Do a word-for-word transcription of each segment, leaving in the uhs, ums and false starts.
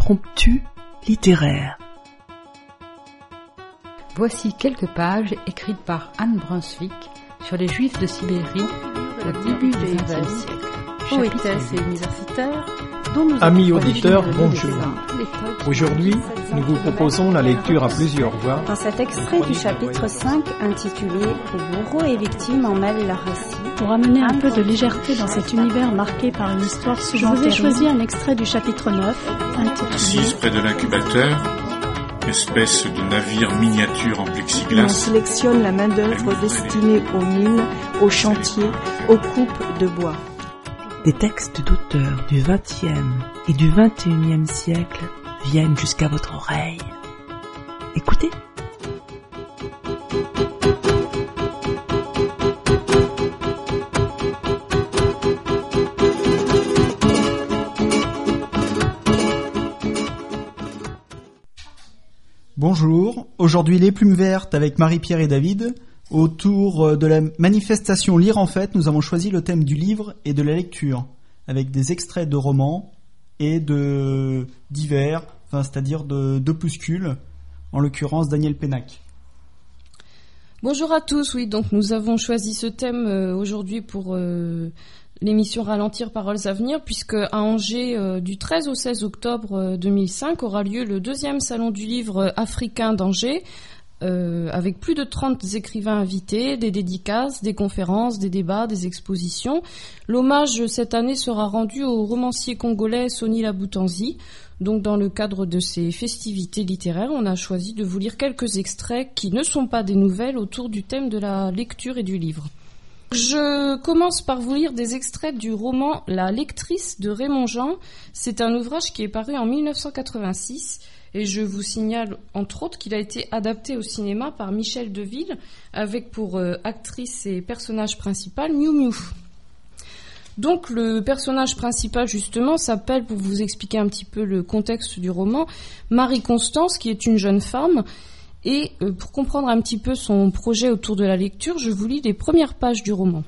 impromptu littéraire. Voici quelques pages écrites par Anne Brunswick sur les Juifs de Sibérie au début du vingtième siècle. Poétesse et universitaire, dont nous Amis auditeurs, bonjour. Aujourd'hui, nous vous proposons la lecture à plusieurs voix. Dans cet extrait du chapitre cinq intitulé « Les bourreaux et victimes en mêlent leur récit », pour amener un peu de légèreté dans cet univers marqué par une histoire souvent Je vous ai choisi un extrait du chapitre neuf intitulé Assise près de l'incubateur, espèce de navire miniature en plexiglas. On sélectionne la main-d'œuvre destinée aux mines, aux chantiers, aux coupes de bois. Des textes d'auteurs du vingtième et du vingt et unième siècle viennent jusqu'à votre oreille. Écoutez. Bonjour, aujourd'hui les plumes vertes avec Marie-Pierre et David. Autour de la manifestation Lire en Fête, nous avons choisi le thème du livre et de la lecture, avec des extraits de romans et de divers, enfin, c'est-à-dire de d'opuscules, en l'occurrence Daniel Pénac. Bonjour à tous, oui, donc nous avons choisi ce thème euh, aujourd'hui pour euh, l'émission Ralentir Paroles à venir, puisque à Angers, euh, du treize au seize octobre euh, deux mille cinq, aura lieu le deuxième salon du livre africain d'Angers, Euh, avec plus de trente écrivains invités, des dédicaces, des conférences, des débats, des expositions. L'hommage cette année sera rendu au romancier congolais Sony Laboutanzi. Donc dans le cadre de ces festivités littéraires, on a choisi de vous lire quelques extraits qui ne sont pas des nouvelles autour du thème de la lecture et du livre. Je commence par vous lire des extraits du roman La lectrice de Raymond Jean. C'est un ouvrage qui est paru en dix-neuf cent quatre-vingt-six. Et je vous signale, entre autres, qu'il a été adapté au cinéma par Michel Deville, avec pour euh, actrice et personnage principal Miou Miou. Donc le personnage principal, justement, s'appelle, pour vous expliquer un petit peu le contexte du roman, Marie-Constance, qui est une jeune femme. Et euh, pour comprendre un petit peu son projet autour de la lecture, je vous lis les premières pages du roman.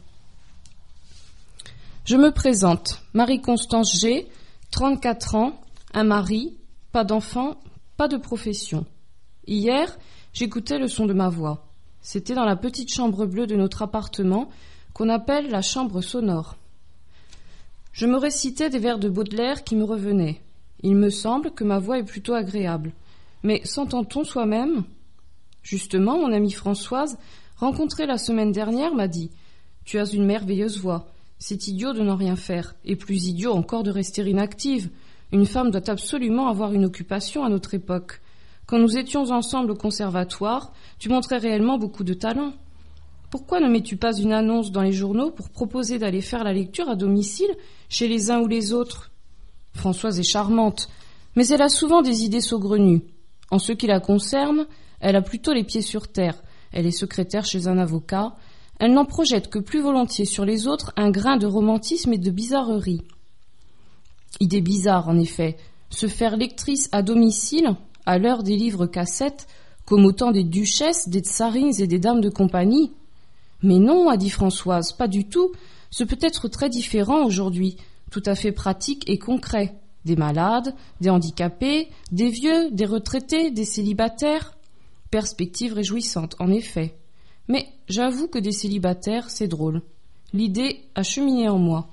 Je me présente, Marie-Constance G, trente-quatre ans, un mari, pas d'enfant, pas de profession. Hier, j'écoutais le son de ma voix. C'était dans la petite chambre bleue de notre appartement, qu'on appelle la chambre sonore. Je me récitais des vers de Baudelaire qui me revenaient. Il me semble que ma voix est plutôt agréable. Mais s'entend-on soi-même ? Justement, mon amie Françoise, rencontrée la semaine dernière, m'a dit « Tu as une merveilleuse voix. C'est idiot de n'en rien faire, et plus idiot encore de rester inactive. Une femme doit absolument avoir une occupation à notre époque. Quand nous étions ensemble au conservatoire, tu montrais réellement beaucoup de talent. Pourquoi ne mets-tu pas une annonce dans les journaux pour proposer d'aller faire la lecture à domicile, chez les uns ou les autres ? Françoise est charmante, mais elle a souvent des idées saugrenues. En ce qui la concerne, elle a plutôt les pieds sur terre. Elle est secrétaire chez un avocat. Elle n'en projette que plus volontiers sur les autres un grain de romantisme et de bizarrerie. Idée bizarre, en effet, se faire lectrice à domicile, à l'heure des livres cassettes, comme au temps des duchesses, des tsarines et des dames de compagnie. Mais non, a dit Françoise, pas du tout. Ce peut être très différent aujourd'hui, tout à fait pratique et concret. Des malades, des handicapés, des vieux, des retraités, des célibataires. Perspective réjouissante, en effet. Mais j'avoue que des célibataires, c'est drôle. L'idée a cheminé en moi.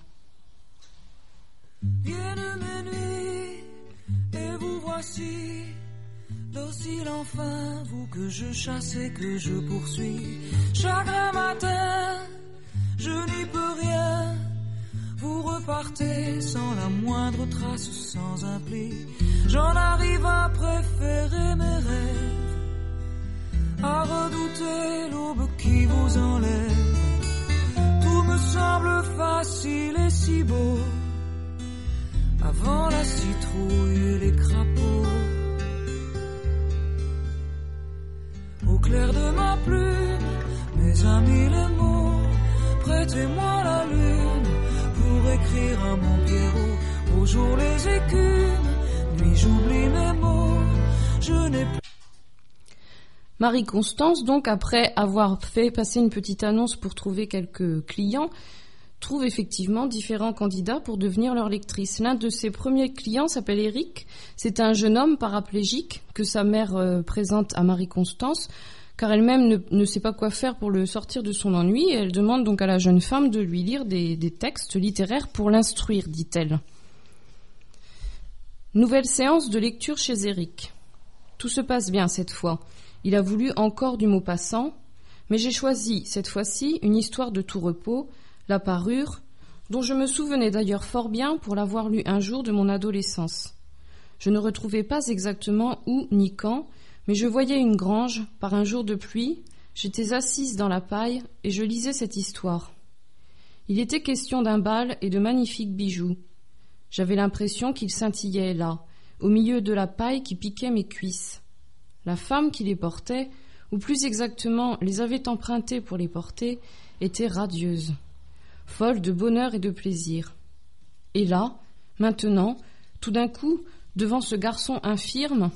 Viennent mes nuits, et vous voici, docile enfin, vous que je chasse et que je poursuis. Chaque matin, je n'y peux rien, vous repartez sans la moindre trace, sans un pli. J'en arrive à préférer mes rêves, à redouter l'aube qui vous enlève. Tout me semble facile et si beau, avant la citrouille et les crapauds. Au clair de ma plume, mes amis les mots, prêtez-moi la lune pour écrire à mon Pierrot. Au jour les écumes, nuit j'oublie mes mots, je n'ai plus. Marie-Constance, donc, après avoir fait passer une petite annonce pour trouver quelques clients, trouvent effectivement différents candidats pour devenir leur lectrice. L'un de ses premiers clients s'appelle Eric. C'est un jeune homme paraplégique que sa mère euh, présente à Marie-Constance, car elle-même ne, ne sait pas quoi faire pour le sortir de son ennui, et elle demande donc à la jeune femme de lui lire des, des textes littéraires pour l'instruire, dit-elle. Nouvelle séance de lecture chez Eric. Tout se passe bien cette fois. Il a voulu encore du Maupassant, mais j'ai choisi, cette fois-ci, une histoire de tout repos, La Parure, dont je me souvenais d'ailleurs fort bien pour l'avoir lu un jour de mon adolescence. Je ne retrouvais pas exactement où ni quand, mais je voyais une grange, par un jour de pluie, j'étais assise dans la paille et je lisais cette histoire. Il était question d'un bal et de magnifiques bijoux. J'avais l'impression qu'ils scintillaient là, au milieu de la paille qui piquait mes cuisses. La femme qui les portait, ou plus exactement les avait empruntées pour les porter, était radieuse, folle de bonheur et de plaisir. Et là, maintenant, tout d'un coup, devant ce garçon infirme,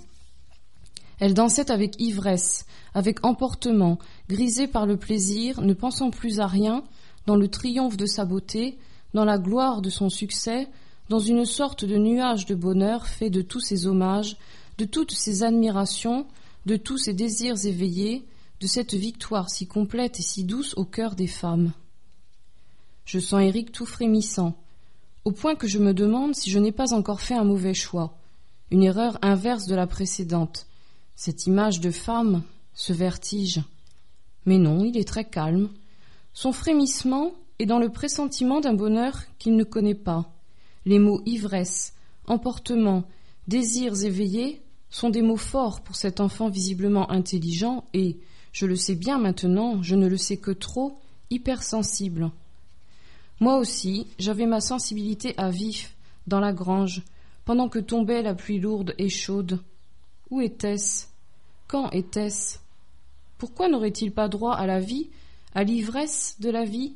elle dansait avec ivresse, avec emportement, grisée par le plaisir, ne pensant plus à rien, dans le triomphe de sa beauté, dans la gloire de son succès, dans une sorte de nuage de bonheur fait de tous ses hommages, de toutes ses admirations, de tous ses désirs éveillés, de cette victoire si complète et si douce au cœur des femmes. Je sens Éric tout frémissant, au point que je me demande si je n'ai pas encore fait un mauvais choix, une erreur inverse de la précédente, cette image de femme, ce vertige. Mais non, il est très calme. Son frémissement est dans le pressentiment d'un bonheur qu'il ne connaît pas. Les mots ivresse, emportement, désirs éveillés sont des mots forts pour cet enfant visiblement intelligent et, je le sais bien maintenant, je ne le sais que trop, hypersensible. Moi aussi, j'avais ma sensibilité à vif, dans la grange, pendant que tombait la pluie lourde et chaude. Où était-ce? Quand était-ce? Pourquoi n'aurait-il pas droit à la vie, à l'ivresse de la vie?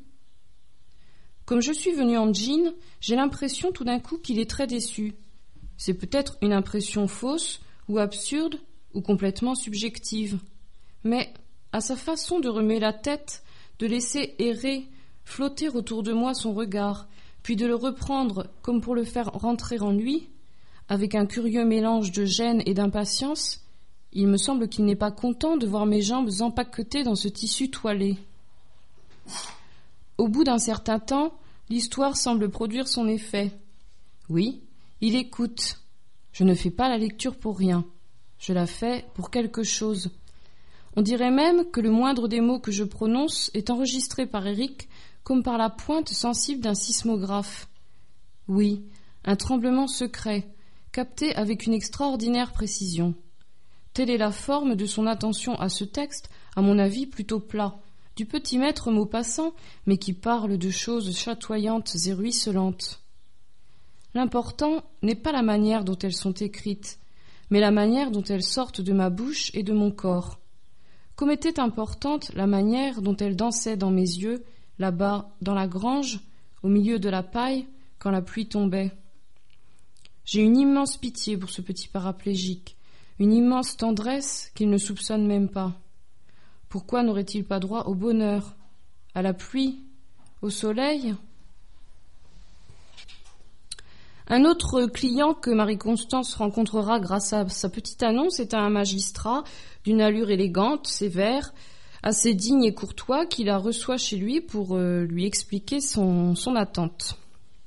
Comme je suis venue en jean, j'ai l'impression tout d'un coup qu'il est très déçu. C'est peut-être une impression fausse, ou absurde, ou complètement subjective. Mais, à sa façon de remuer la tête, de laisser errer, flotter autour de moi son regard, puis de le reprendre comme pour le faire rentrer en lui, avec un curieux mélange de gêne et d'impatience, il me semble qu'il n'est pas content de voir mes jambes empaquetées dans ce tissu toilé. Au bout d'un certain temps, l'histoire semble produire son effet. Oui, il écoute. Je ne fais pas la lecture pour rien. Je la fais pour quelque chose. On dirait même que le moindre des mots que je prononce est enregistré par Éric comme par la pointe sensible d'un sismographe. Oui, un tremblement secret, capté avec une extraordinaire précision. Telle est la forme de son attention à ce texte, à mon avis plutôt plat, du petit maître Maupassant, mais qui parle de choses chatoyantes et ruisselantes. L'important n'est pas la manière dont elles sont écrites, mais la manière dont elles sortent de ma bouche et de mon corps. Comme était importante la manière dont elles dansaient dans mes yeux, là-bas, dans la grange, au milieu de la paille, quand la pluie tombait. J'ai une immense pitié pour ce petit paraplégique, une immense tendresse qu'il ne soupçonne même pas. Pourquoi n'aurait-il pas droit au bonheur, à la pluie, au soleil? Un autre client que Marie-Constance rencontrera grâce à sa petite annonce est un magistrat d'une allure élégante, sévère, assez digne et courtois, qui la reçoit chez lui pour euh, lui expliquer son, son attente.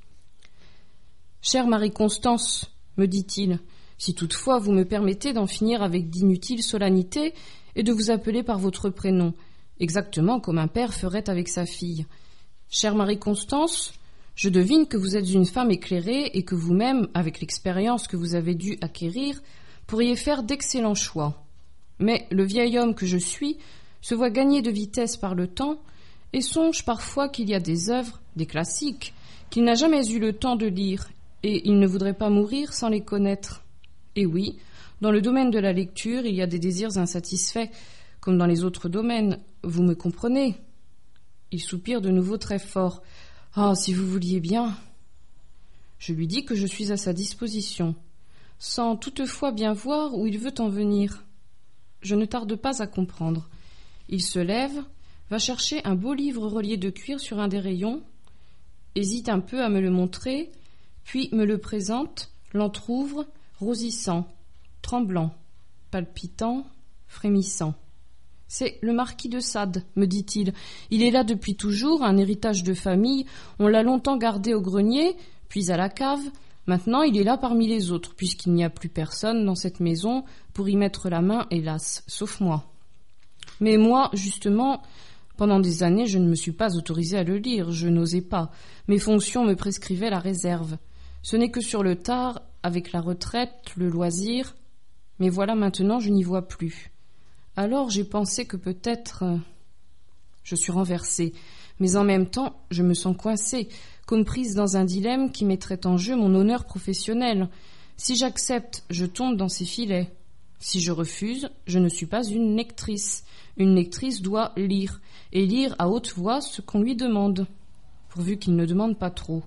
« Chère Marie-Constance, me dit-il, si toutefois vous me permettez d'en finir avec d'inutiles solennités et de vous appeler par votre prénom, exactement comme un père ferait avec sa fille. Chère Marie-Constance, je devine que vous êtes une femme éclairée et que vous-même, avec l'expérience que vous avez dû acquérir, pourriez faire d'excellents choix. Mais le vieil homme que je suis se voit gagner de vitesse par le temps et songe parfois qu'il y a des œuvres, des classiques, qu'il n'a jamais eu le temps de lire, et il ne voudrait pas mourir sans les connaître. Et oui, dans le domaine de la lecture, il y a des désirs insatisfaits, comme dans les autres domaines, vous me comprenez? Il soupire de nouveau très fort. « Ah, si vous vouliez bien !» Je lui dis que je suis à sa disposition, sans toutefois bien voir où il veut en venir. Je ne tarde pas à comprendre. Il se lève, va chercher un beau livre relié de cuir sur un des rayons, hésite un peu à me le montrer, puis me le présente, l'entr'ouvre, rosissant, tremblant, palpitant, frémissant. « C'est le marquis de Sade, me dit-il. Il est là depuis toujours, un héritage de famille. On l'a longtemps gardé au grenier, puis à la cave. Maintenant, il est là parmi les autres, puisqu'il n'y a plus personne dans cette maison pour y mettre la main, hélas, sauf moi. Mais moi, justement, pendant des années, je ne me suis pas autorisée à le lire, je n'osais pas. Mes fonctions me prescrivaient la réserve. Ce n'est que sur le tard, avec la retraite, le loisir. Mais voilà, maintenant, je n'y vois plus. Alors j'ai pensé que peut-être euh, je suis renversée, mais en même temps je me sens coincée, comme prise dans un dilemme qui mettrait en jeu mon honneur professionnel. Si j'accepte, je tombe dans ces filets. Si je refuse, je ne suis pas une lectrice. Une lectrice doit lire, et lire à haute voix ce qu'on lui demande, pourvu qu'il ne demande pas trop.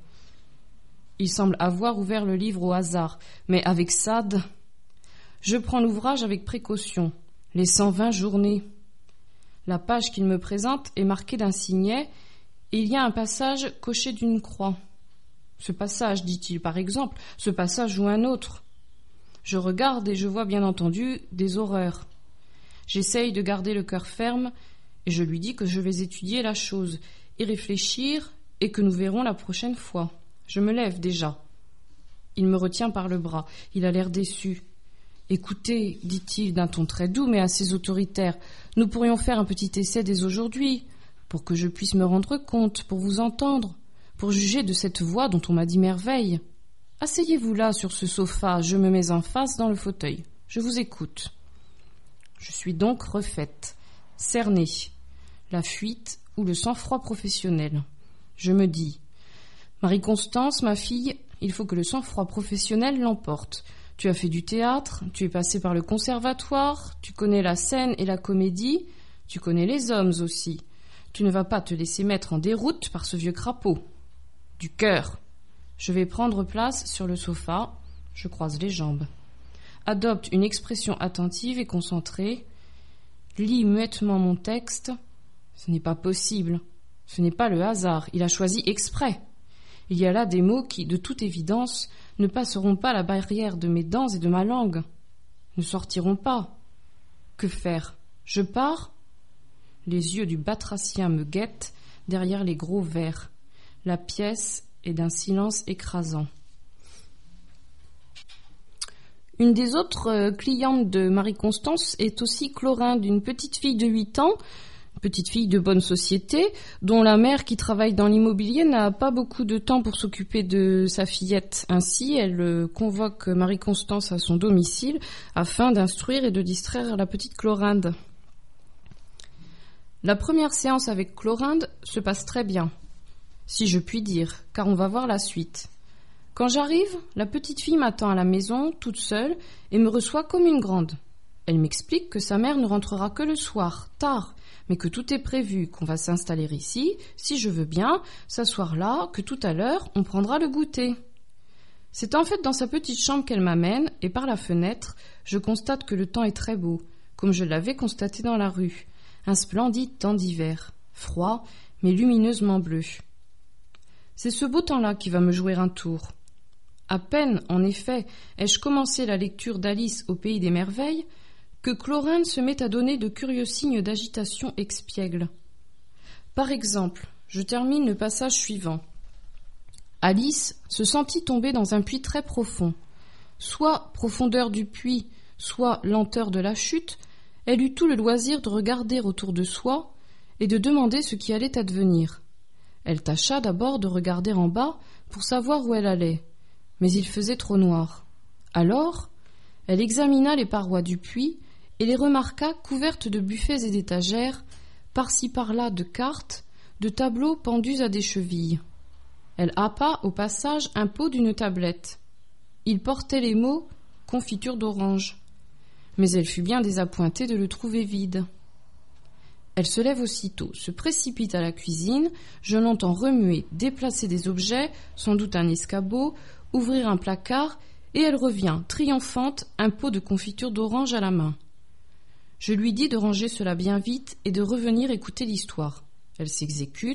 Il semble avoir ouvert le livre au hasard, mais avec Sade, je prends l'ouvrage avec précaution. Les cent vingt journées. La page qu'il me présente est marquée d'un signet et il y a un passage coché d'une croix. Ce passage, dit-il par exemple, ce passage ou un autre. Je regarde et je vois bien entendu des horreurs. J'essaye de garder le cœur ferme et je lui dis que je vais étudier la chose, y réfléchir et que nous verrons la prochaine fois. Je me lève déjà. Il me retient par le bras. Il a l'air déçu. Écoutez, dit-il d'un ton très doux mais assez autoritaire, nous pourrions faire un petit essai dès aujourd'hui, pour que je puisse me rendre compte, pour vous entendre, pour juger de cette voix dont on m'a dit merveille. Asseyez-vous là sur ce sofa, je me mets en face dans le fauteuil. Je vous écoute. Je suis donc refaite, cernée, la fuite ou le sang-froid professionnel. Je me dis, Marie-Constance, ma fille, il faut que le sang-froid professionnel l'emporte. Tu as fait du théâtre, tu es passé par le conservatoire, tu connais la scène et la comédie, tu connais les hommes aussi. Tu ne vas pas te laisser mettre en déroute par ce vieux crapaud. Du cœur. Je vais prendre place sur le sofa, je croise les jambes. Adopte une expression attentive et concentrée. Lis muettement mon texte. Ce n'est pas possible. Ce n'est pas le hasard, il a choisi exprès. Il y a là des mots qui, de toute évidence, ne passeront pas la barrière de mes dents et de ma langue, ne sortiront pas. Que faire? Je pars? Les yeux du batracien me guettent derrière les gros verres. La pièce est d'un silence écrasant. Une des autres clientes de Marie-Constance est aussi Chlorinde, une petite fille de huit ans, petite fille de bonne société, dont la mère qui travaille dans l'immobilier n'a pas beaucoup de temps pour s'occuper de sa fillette. Ainsi, elle convoque Marie-Constance à son domicile afin d'instruire et de distraire la petite Chlorinde. La première séance avec Chlorinde se passe très bien, si je puis dire, car on va voir la suite. Quand j'arrive, la petite fille m'attend à la maison, toute seule, et me reçoit comme une grande. Elle m'explique que sa mère ne rentrera que le soir, tard, mais que tout est prévu, qu'on va s'installer ici, si je veux bien, s'asseoir là, que tout à l'heure, on prendra le goûter. C'est en fait dans sa petite chambre qu'elle m'amène, et par la fenêtre, je constate que le temps est très beau, comme je l'avais constaté dans la rue. Un splendide temps d'hiver, froid, mais lumineusement bleu. C'est ce beau temps-là qui va me jouer un tour. À peine, en effet, ai-je commencé la lecture d'Alice au pays des merveilles, que Chlorinde se met à donner de curieux signes d'agitation expiègle. Par exemple, je termine le passage suivant. Alice se sentit tomber dans un puits très profond. Soit profondeur du puits, soit lenteur de la chute, elle eut tout le loisir de regarder autour de soi et de demander ce qui allait advenir. Elle tâcha d'abord de regarder en bas pour savoir où elle allait, mais il faisait trop noir. Alors, elle examina les parois du puits et les remarqua couvertes de buffets et d'étagères, par-ci par-là de cartes, de tableaux pendus à des chevilles. Elle happa au passage un pot d'une tablette. Il portait les mots « confiture d'orange », mais elle fut bien désappointée de le trouver vide. Elle se lève aussitôt, se précipite à la cuisine, je l'entends remuer, déplacer des objets, sans doute un escabeau, ouvrir un placard, et elle revient, triomphante, un pot de confiture d'orange à la main. Je lui dis de ranger cela bien vite et de revenir écouter l'histoire. Elle s'exécute,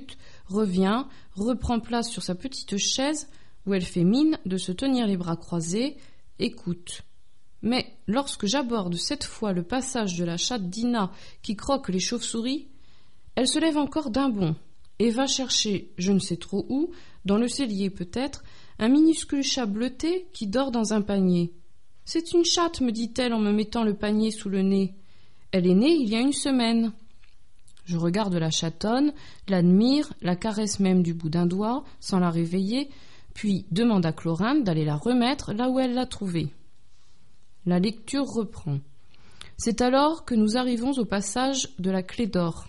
revient, reprend place sur sa petite chaise où elle fait mine de se tenir les bras croisés, écoute. Mais lorsque j'aborde cette fois le passage de la chatte Dina qui croque les chauves-souris, elle se lève encore d'un bond et va chercher, je ne sais trop où, dans le cellier peut-être, un minuscule chat bleuté qui dort dans un panier. « C'est une chatte, me dit-elle en me mettant le panier sous le nez. Elle est née il y a une semaine. » Je regarde la chatonne, l'admire, la caresse même du bout d'un doigt, sans la réveiller, puis demande à Chlorinde d'aller la remettre là où elle l'a trouvée. La lecture reprend. C'est alors que nous arrivons au passage de la clé d'or.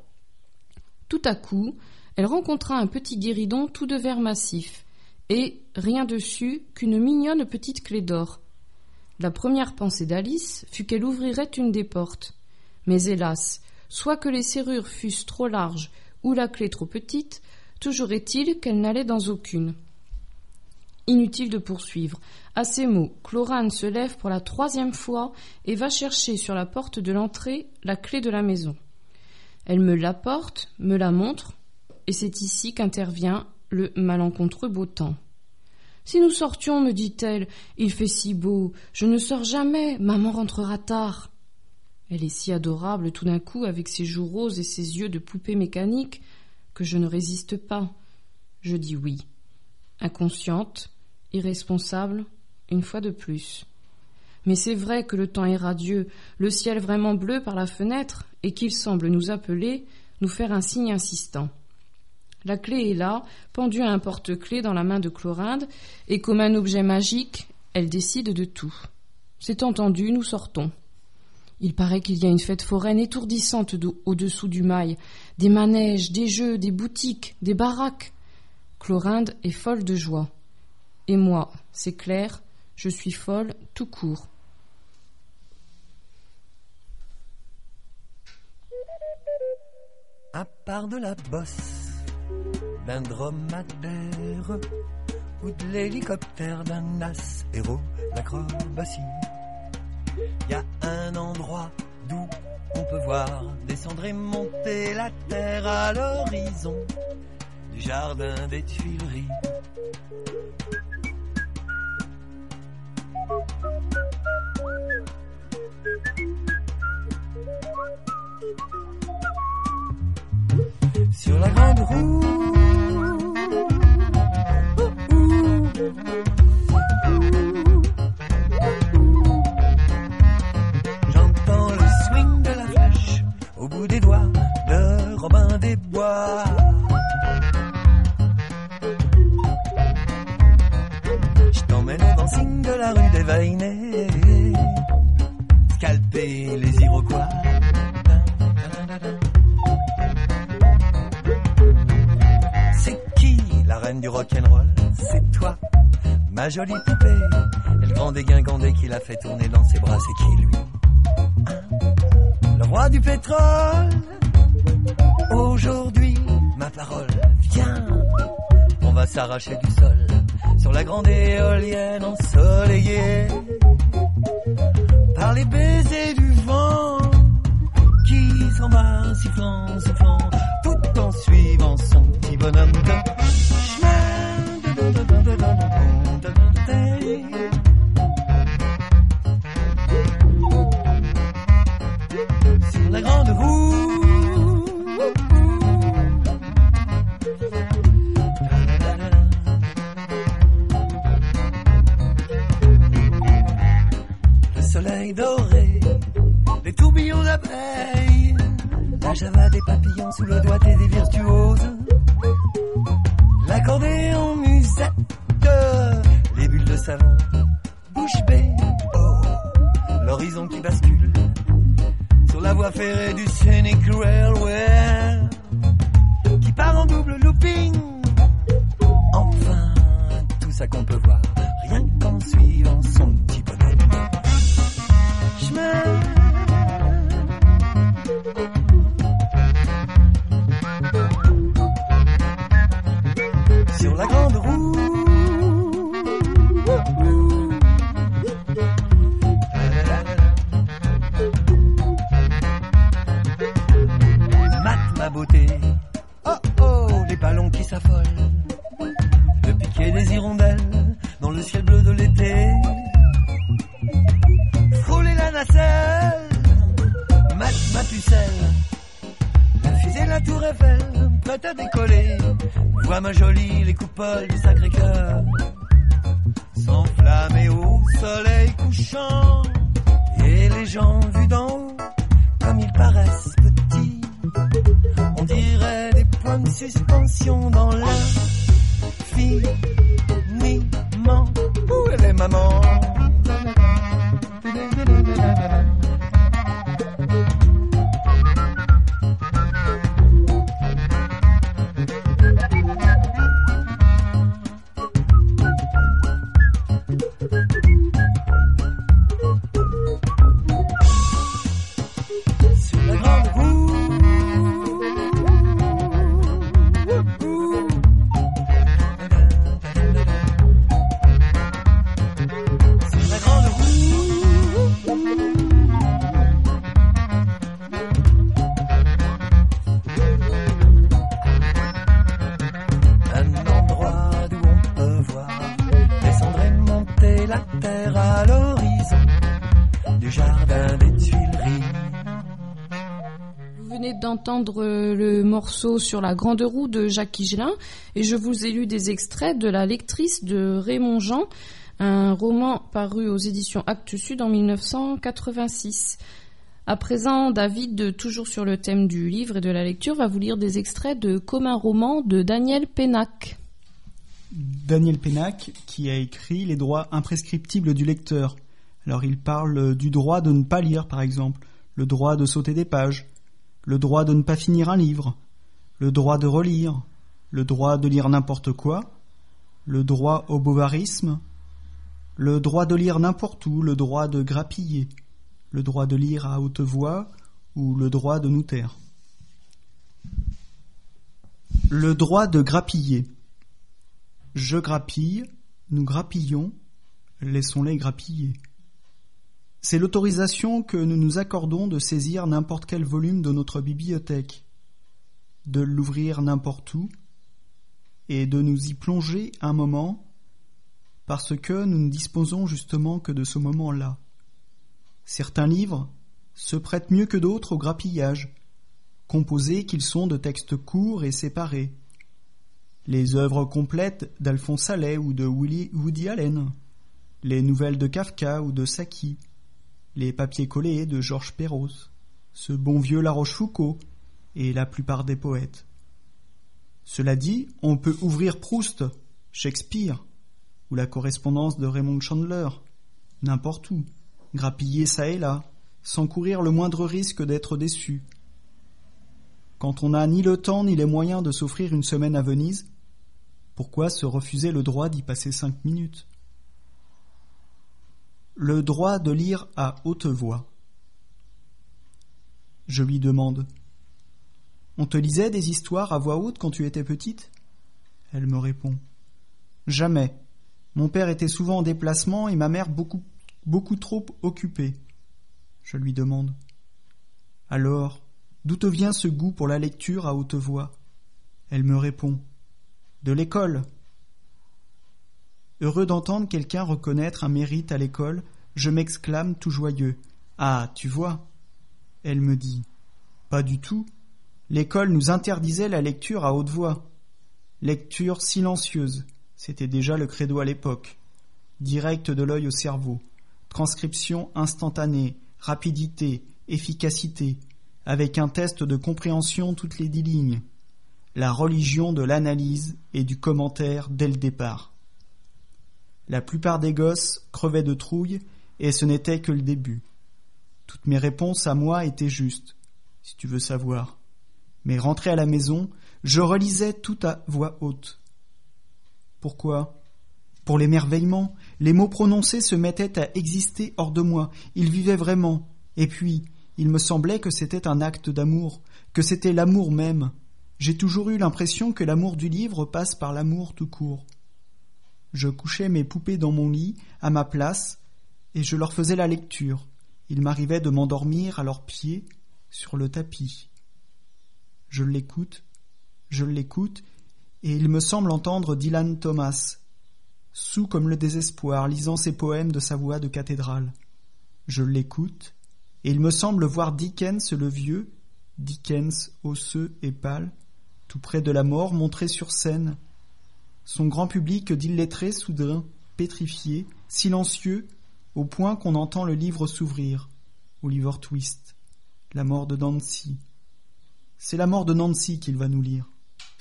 Tout à coup, elle rencontra un petit guéridon tout de verre massif, et, rien dessus, qu'une mignonne petite clé d'or. La première pensée d'Alice fut qu'elle ouvrirait une des portes. Mais hélas, soit que les serrures fussent trop larges ou la clé trop petite, toujours est-il qu'elle n'allait dans aucune. Inutile de poursuivre. À ces mots, Chlorinde se lève pour la troisième fois et va chercher sur la porte de l'entrée la clé de la maison. Elle me l'apporte, me la montre, et c'est ici qu'intervient le malencontreux beau temps. « Si nous sortions, me dit-elle, il fait si beau, je ne sors jamais, maman rentrera tard. » Elle est si adorable tout d'un coup avec ses joues roses et ses yeux de poupée mécanique que je ne résiste pas. Je dis oui. Inconsciente, irresponsable, une fois de plus. Mais c'est vrai que le temps est radieux, le ciel vraiment bleu par la fenêtre, et qu'il semble nous appeler, nous faire un signe insistant. La clé est là, pendue à un porte-clés dans la main de Chlorinde, et comme un objet magique, elle décide de tout. C'est entendu, nous sortons. Il paraît qu'il y a une fête foraine étourdissante au-dessous du mail, des manèges, des jeux, des boutiques, des baraques. Chlorinde est folle de joie. Et moi, c'est clair, je suis folle tout court. À part de la bosse, d'un dromadaire ou de l'hélicoptère d'un as héros d'acrobatie, y a un endroit d'où on peut voir descendre et monter la terre à l'horizon du jardin des Tuileries. Sur la grande roue, j'entends le swing de la flèche au bout des doigts de Robin des Bois. Je t'emmène au dancing de la rue des Vainets, scalper les Iroquois. Du rock'n'roll, c'est toi, ma jolie poupée. Et le grand dégingandé qui l'a fait tourner dans ses bras, c'est qui lui, hein? Le roi du pétrole. Aujourd'hui, ma parole, viens, on va s'arracher du sol sur la grande éolienne ensoleillée par les baisers du vent qui s'en va sifflant, sifflant, tout en suivant son petit bonhomme de sur la grande roue. Le soleil doré, les tourbillons d'abeilles, la java des papillons sous le doigté des virtuoses, l'accordéon musette, les bulles de savon, bouche bée, oh, l'horizon qui bascule sur la voie ferrée du Scenic Railway qui part en double looping. Enfin, tout ça qu'on peut voir rien qu'en suivant son petit bonhomme chemin. Sur la grande roue, mate ma beauté, oh oh, les pas nacelle, ma, ma pucelle, la fusée de la tour Eiffel, prête à décoller, vois ma jolie, les coupoles du Sacré-Cœur, s'enflammer au soleil couchant, et les gens vus d'en haut, comme ils paraissent petits, on dirait des points de suspension dans l'infiniment. Où est les mamans? Sur la grande roue, à l'horizon du jardin des Tuileries. Vous venez d'entendre le morceau Sur la grande roue de Jacques Higelin et je vous ai lu des extraits de La lectrice de Raymond Jean, un roman paru aux éditions Actes Sud en dix-neuf cent quatre-vingt-six. À présent, David, toujours sur le thème du livre et de la lecture, va vous lire des extraits de Comme un roman de Daniel Pénac. Daniel Pénac, qui a écrit Les droits imprescriptibles du lecteur. Alors il parle du droit de ne pas lire, par exemple, le droit de sauter des pages, le droit de ne pas finir un livre, le droit de relire, le droit de lire n'importe quoi, le droit au bovarisme, le droit de lire n'importe où, le droit de grappiller, le droit de lire à haute voix ou le droit de nous taire. Le droit de grappiller. Je grappille, nous grappillons, laissons-les grappiller. C'est l'autorisation que nous nous accordons de saisir n'importe quel volume de notre bibliothèque, de l'ouvrir n'importe où et de nous y plonger un moment parce que nous ne disposons justement que de ce moment-là. Certains livres se prêtent mieux que d'autres au grappillage, composés qu'ils sont de textes courts et séparés. Les œuvres complètes d'Alphonse Allais ou de Woody Allen, les nouvelles de Kafka ou de Saki, les papiers collés de Georges Perros, ce bon vieux La Rochefoucauld et la plupart des poètes. Cela dit, on peut ouvrir Proust, Shakespeare ou la correspondance de Raymond Chandler, n'importe où, grappiller ça et là, sans courir le moindre risque d'être déçu. Quand on n'a ni le temps ni les moyens de s'offrir une semaine à Venise, pourquoi se refuser le droit d'y passer cinq minutes ? Le droit de lire à haute voix. Je lui demande « On te lisait des histoires à voix haute quand tu étais petite ?» Elle me répond « Jamais. Mon père était souvent en déplacement et ma mère beaucoup, beaucoup trop occupée. » Je lui demande « Alors, d'où te vient ce goût pour la lecture à haute voix ?» Elle me répond « De l'école. » Heureux d'entendre quelqu'un reconnaître un mérite à l'école, je m'exclame tout joyeux « Ah, tu vois !» Elle me dit « Pas du tout. L'école nous interdisait la lecture à haute voix. Lecture silencieuse, c'était déjà le credo à l'époque. Direct de l'œil au cerveau. Transcription instantanée, rapidité, efficacité, avec un test de compréhension toutes les dix lignes. La religion de l'analyse et du commentaire dès le départ. La plupart des gosses crevaient de trouille et ce n'était que le début. Toutes mes réponses à moi étaient justes, si tu veux savoir. Mais rentré à la maison, je relisais tout à voix haute. Pourquoi ? Pour l'émerveillement, les mots prononcés se mettaient à exister hors de moi, ils vivaient vraiment. Et puis, il me semblait que c'était un acte d'amour, que c'était l'amour même. J'ai toujours eu l'impression que l'amour du livre passe par l'amour tout court. Je couchais mes poupées dans mon lit, à ma place, et je leur faisais la lecture. Il m'arrivait de m'endormir à leurs pieds, sur le tapis. Je l'écoute, je l'écoute, et il me semble entendre Dylan Thomas, saoul comme le désespoir, lisant ses poèmes de sa voix de cathédrale. Je l'écoute, et il me semble voir Dickens le vieux, Dickens osseux et pâle, tout près de la mort, montré sur scène. Son grand public d'illettrés soudain, pétrifié, silencieux, au point qu'on entend le livre s'ouvrir. Oliver Twist, la mort de Nancy. C'est la mort de Nancy qu'il va nous lire.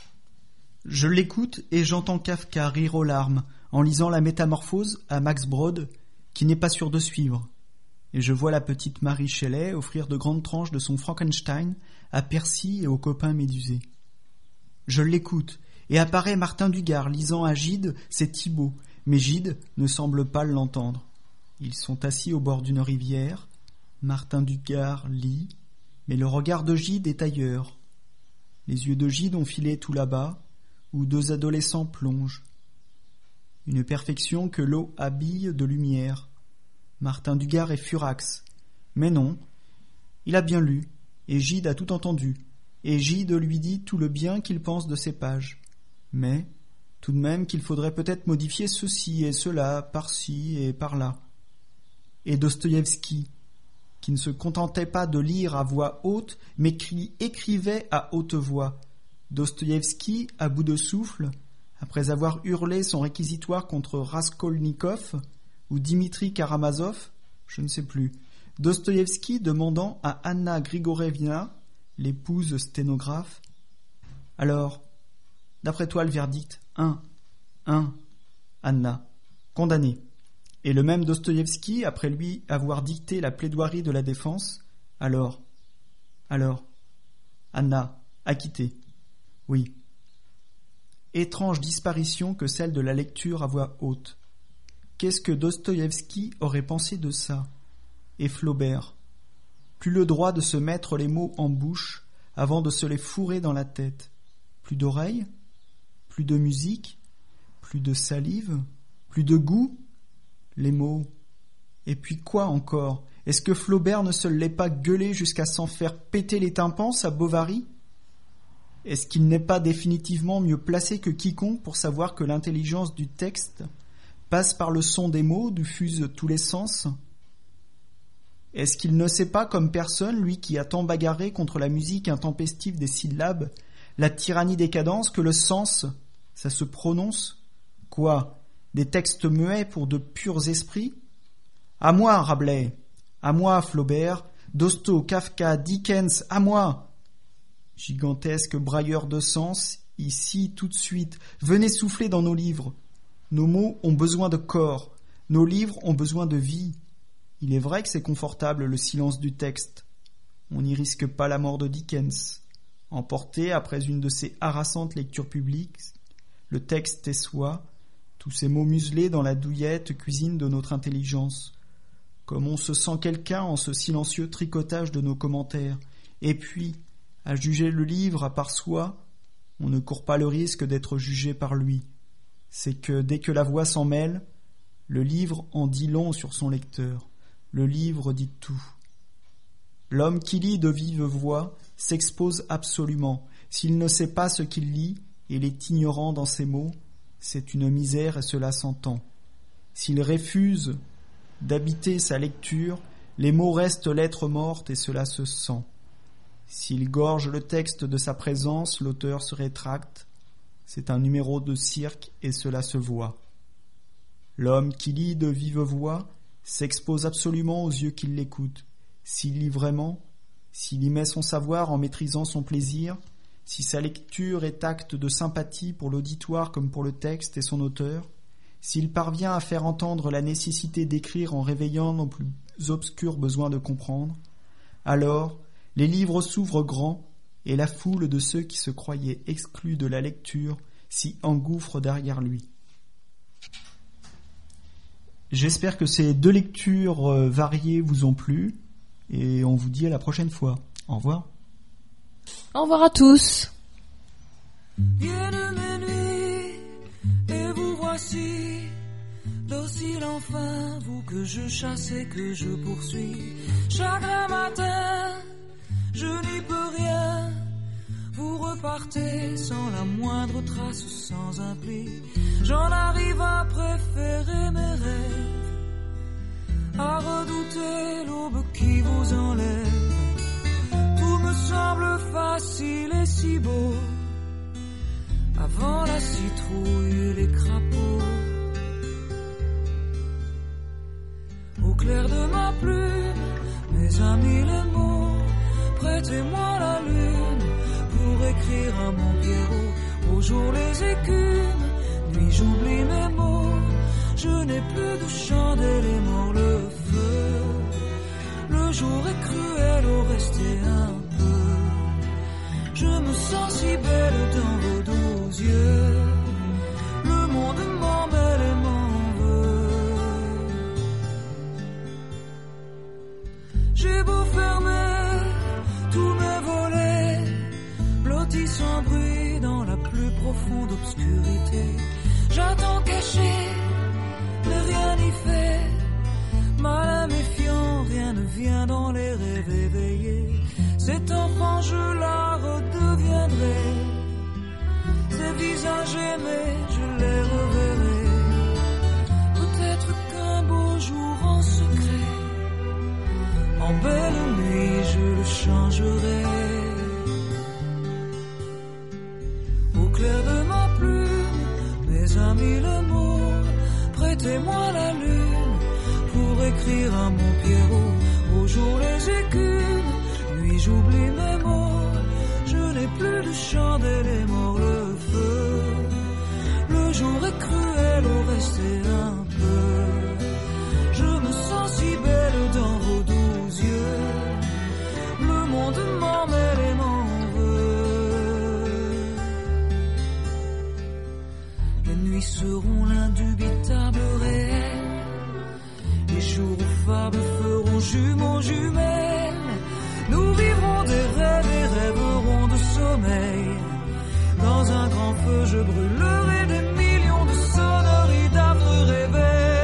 Je l'écoute et j'entends Kafka rire aux larmes en lisant la métamorphose à Max Brod, qui n'est pas sûr de suivre. Et je vois la petite Mary Shelley offrir de grandes tranches de son Frankenstein à Percy et aux copains médusés. Je l'écoute, et apparaît Martin Dugard lisant à Gide ses Thibaut, mais Gide ne semble pas l'entendre. Ils sont assis au bord d'une rivière, Martin Dugard lit, mais le regard de Gide est ailleurs. Les yeux de Gide ont filé tout là-bas, où deux adolescents plongent. Une perfection que l'eau habille de lumière. Martin Dugard est furax. Mais non, il a bien lu, et Gide a tout entendu, et Gide lui dit tout le bien qu'il pense de ces pages. Mais, tout de même qu'il faudrait peut-être modifier ceci et cela, par-ci et par-là. Et Dostoïevski, qui ne se contentait pas de lire à voix haute, mais qui écrivait à haute voix. Dostoïevski, à bout de souffle, après avoir hurlé son réquisitoire contre Raskolnikov ou Dimitri Karamazov, je ne sais plus, Dostoïevski demandant à Anna Grigorievna, l'épouse sténographe, « Alors, d'après toi le verdict, un, un, Anna, condamné. » Et le même Dostoïevski, après lui avoir dicté la plaidoirie de la défense, « Alors, alors, Anna, acquittée. » Oui. Étrange disparition que celle de la lecture à voix haute. Qu'est-ce que Dostoïevski aurait pensé de ça? Et Flaubert? Plus le droit de se mettre les mots en bouche avant de se les fourrer dans la tête. Plus d'oreilles? Plus de musique? Plus de salive? Plus de goût? Les mots. Et puis quoi encore? Est-ce que Flaubert ne se l'est pas gueulé jusqu'à s'en faire péter les tympans, sa Bovary? Est-ce qu'il n'est pas définitivement mieux placé que quiconque pour savoir que l'intelligence du texte passe par le son des mots, diffuse tous les sens? Est-ce qu'il ne sait pas comme personne, lui qui a tant bagarré contre la musique intempestive des syllabes, la tyrannie des cadences, que le sens, ça se prononce? Quoi? Des textes muets pour de purs esprits? À moi, Rabelais! À moi, Flaubert! Dosto, Kafka, Dickens, à moi! Gigantesque brailleur de sens, ici, tout de suite, venez souffler dans nos livres. Nos mots ont besoin de corps, nos livres ont besoin de vie. Il est vrai que c'est confortable le silence du texte. On n'y risque pas la mort de Dickens. Emporté après une de ces harassantes lectures publiques, le texte est soi, tous ces mots muselés dans la douillette cuisine de notre intelligence. Comme on se sent quelqu'un en ce silencieux tricotage de nos commentaires. Et puis, à juger le livre à part soi, on ne court pas le risque d'être jugé par lui. C'est que dès que la voix s'en mêle, le livre en dit long sur son lecteur. Le livre dit tout. L'homme qui lit de vive voix s'expose absolument. S'il ne sait pas ce qu'il lit et est ignorant dans ses mots, c'est une misère et cela s'entend. S'il refuse d'habiter sa lecture, les mots restent lettres mortes et cela se sent. S'il gorge le texte de sa présence, l'auteur se rétracte. C'est un numéro de cirque et cela se voit. L'homme qui lit de vive voix s'expose absolument aux yeux qui l'écoutent. S'il lit vraiment, s'il y met son savoir en maîtrisant son plaisir, si sa lecture est acte de sympathie pour l'auditoire comme pour le texte et son auteur, s'il parvient à faire entendre la nécessité d'écrire en réveillant nos plus obscurs besoins de comprendre, alors les livres s'ouvrent grands et la foule de ceux qui se croyaient exclus de la lecture s'y engouffre derrière lui. J'espère que ces deux lectures variées vous ont plu et on vous dit à la prochaine fois. Au revoir. Au revoir à tous. Viennent mes nuits et vous voici, docile enfin, vous que je chasse et que je poursuis. Chaque matin, je n'y peux rien. Vous repartez sans la moindre trace, sans un pli. J'en arrive à préférer mes rêves à redouter l'aube qui vous enlève. Tout me semble facile et si beau, avant la citrouille et les crapauds. Au clair de ma plume, mes amis les mots, prêtez-moi la lune pour écrire à mon Pierrot. Au jour les écumes, nuit j'oublie mes mots. Je n'ai plus de chandelle et mort le feu. Le jour est cruel, oh restez un peu. Je me sens si belle dans vos doux yeux. Le monde m'emmêle et m'en veut. J'ai beau fermer tous mes volets, blotti sans bruit dans la plus profonde obscurité. J'attends caché, mais rien n'y fait. Malin méfiant, rien ne vient dans les rêves éveillés. Cet enfant, je la redeviendrai. Ces visages aimés, je les reverrai. Peut-être qu'un beau jour en secret, en belle nuit, je le changerai. Au clair de ma plume, mes amis le mot, prêtez-moi la lune pour écrire à mon Pierrot. Au jour les écumes, nuit j'oublie mes mots. Je n'ai plus de chandelle et mort le feu. Le jour est cruel, oh restez un peu. Je me sens si belle dans vos doux yeux. Le monde m'emmêle et m'en veut. Les nuits seront l'indubitable réel. Les jours où fables feront jumeaux jumelles. Nous vivrons des rêves et rêverons de sommeil. Dans un grand feu je brûlerai des millions de sonneries d'affreux réveils.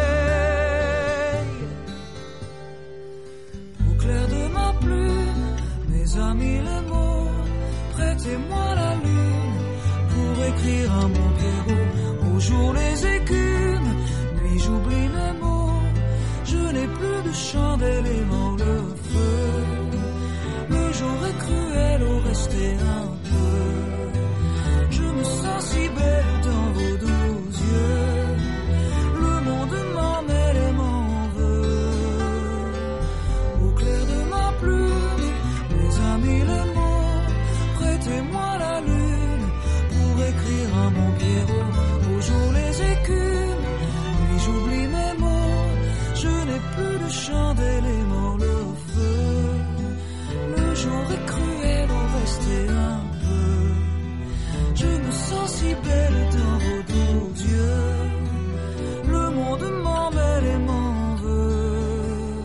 Au clair de ma plume, mes amis les mots, prêtez-moi la lune pour écrire à mon Pierrot. Au jour les écumes, nuit j'oublie mes mots. Je n'ai plus de chandelle et mort le feu. Le jour est cruel, oh restez un peu. Je me sens si belle dans vos doux yeux. Le monde m'emmêle et m'en veut. Au clair de ma plume, mes amis les mots, prêtez-moi la lune pour écrire à mon Pierrot. Au jour les écumes, nuit j'oublie mes mots. Je n'ai plus de chandelle et mort le feu. Le jour est cruel, oh restez un peu. Je me sens si belle dans vos doux yeux. Le monde m'emmêle et m'en veut.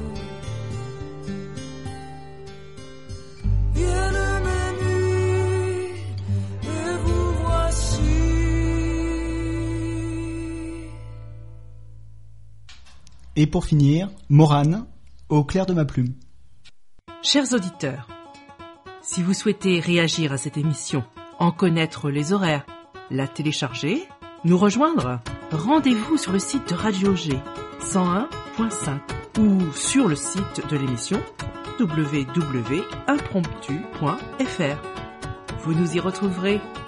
Viennent mes nuits et vous voici. Et pour finir, Morane, au clair de ma plume. Chers auditeurs, si vous souhaitez réagir à cette émission, en connaître les horaires, la télécharger, nous rejoindre, rendez-vous sur le site de Radio G cent un point cinq ou sur le site de l'émission w w w point impromptu point f r. Vous nous y retrouverez